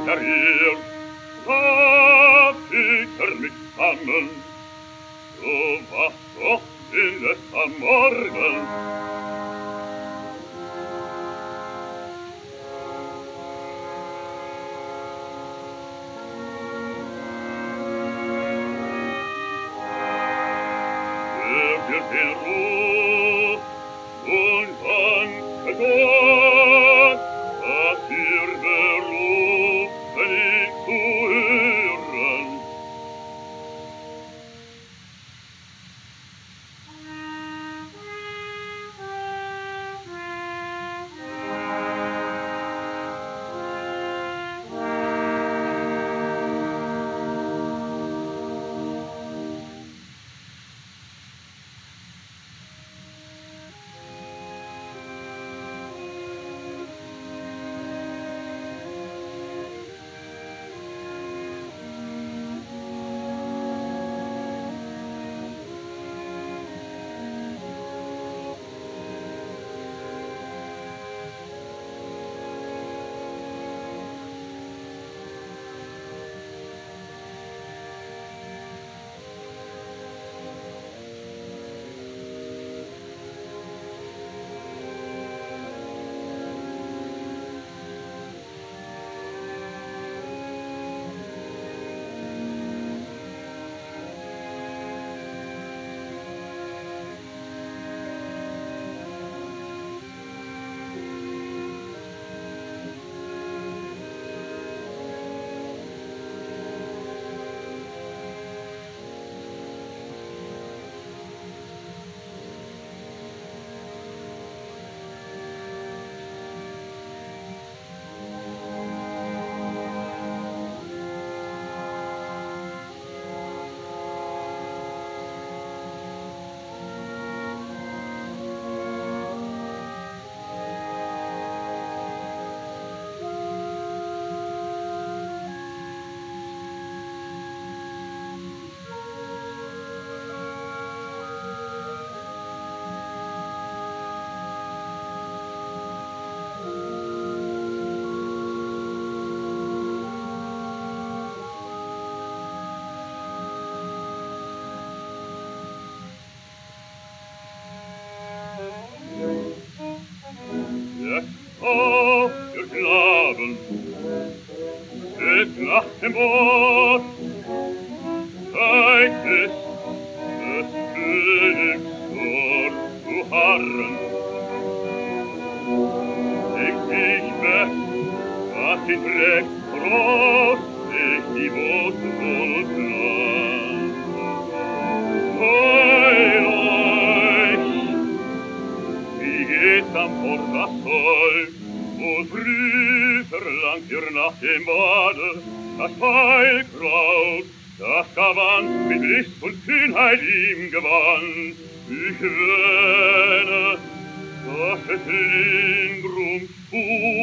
zerriert, da fickert mich zusammen. Du wachst doch in des am Morgen. Für den Ruf und danke Gott, dass ihr berufen, ihn zu hören. Wir glauben, steht nach dem Wort, Zeit ist, des Königs Tor zu harren. Ich merk, was ihn trägt, Trost sich die Boten und Land. Heil euch! Wie geht's am Port das Volk? Wo früh verlangt ihr nach dem Bade das Pfeilkraut, das Gewand mit List und Kühnheit ihm gewann. Ich wähne, dass es Lindrum